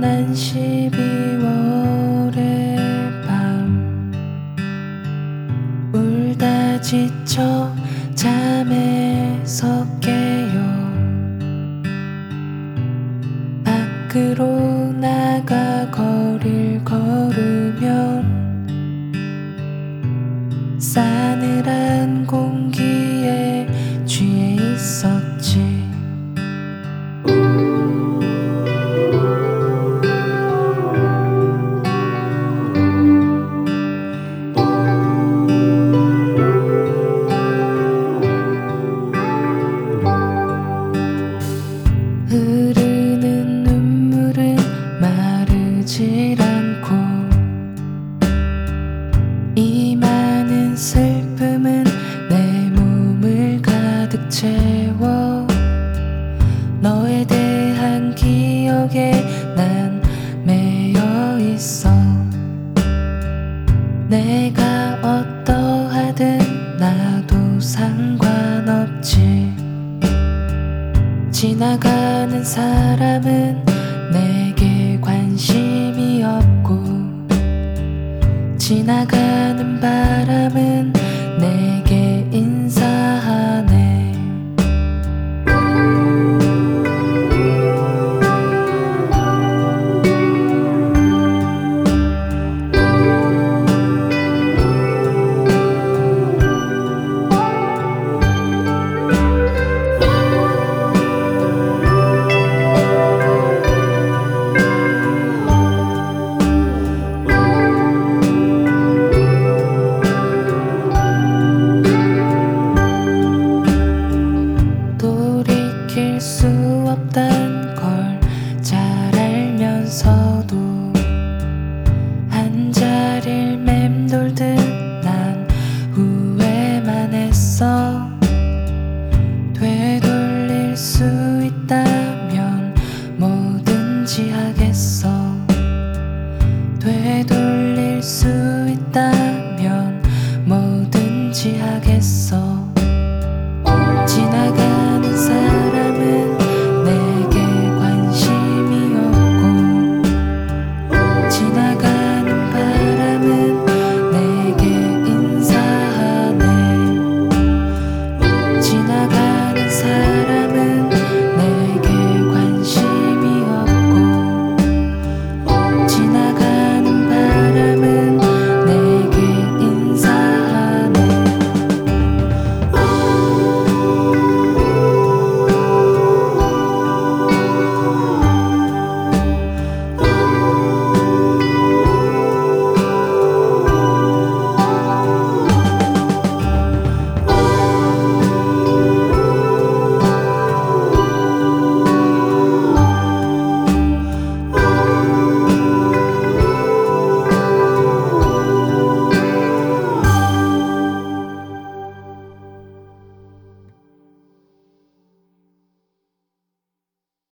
지난 12월의 밤 울다 지쳐 잠에서 깨요. 밖으로 나가 거리를 걸으면 싸늘한 공기에 취해 있었지. 흐르는 눈물은 마르질 않고 이 많은 슬픔은 내 몸을 가득 채워. 너에 대한 기억에 난 매여 있어. 내가 어떠하든 나도 상관없지. 지나가는 사람은 내게 관심이 없고 지나가는 바람은 내게 인사하네. 돌이킬 수 없단